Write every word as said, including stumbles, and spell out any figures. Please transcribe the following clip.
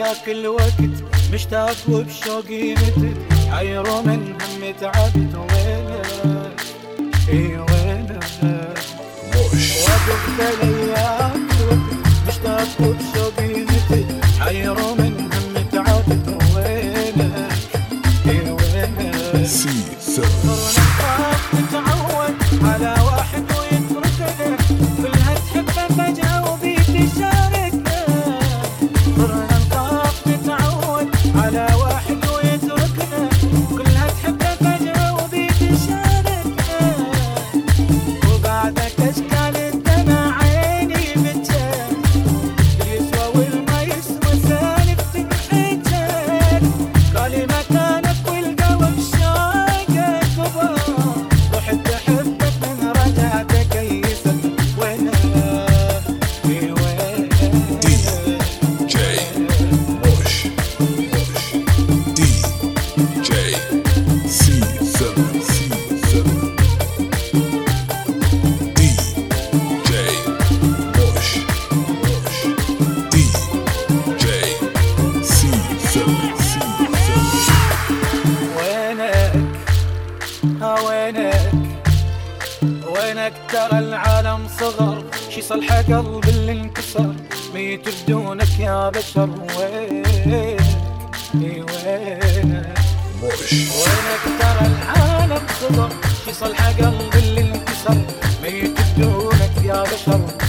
ذاك الوقت مشتاق وبشوقي متت حيروا من هم تعبت وينك اي وينك وقفت الايام مشتاق وبشوقي متت حيروا من هم تعبت وينك اي وينك صرنا نخاف نتعود على واحد ويتركنا كلها تحبه فجأة وبيك تشاركنا صرنا نخاف نتعود على واحد ويتركنا كلها تحبه فجأة وبيك تشاركنا وبعدك اشكال الدمع عيني بتشاف يسوى والما يسوى سالف تنحجر قالي مكانك والقلب شاقك وبار رحت احبك من رجعتك يسد وينك في وينك دي جي بوش بوش دي جي سي سبعة سي سبعة دي جي بوش بوش دي جي سي سبعة سي سبعة وينك ها وينك وينك ترى العالم صغر شي صلح قلبي اللي انكسر ميت بدونك يا بشر وينك اي وينك بوش وينك ترى العالم صغر شي صلح قلبي اللي انكسر ميت بدونك يا بشر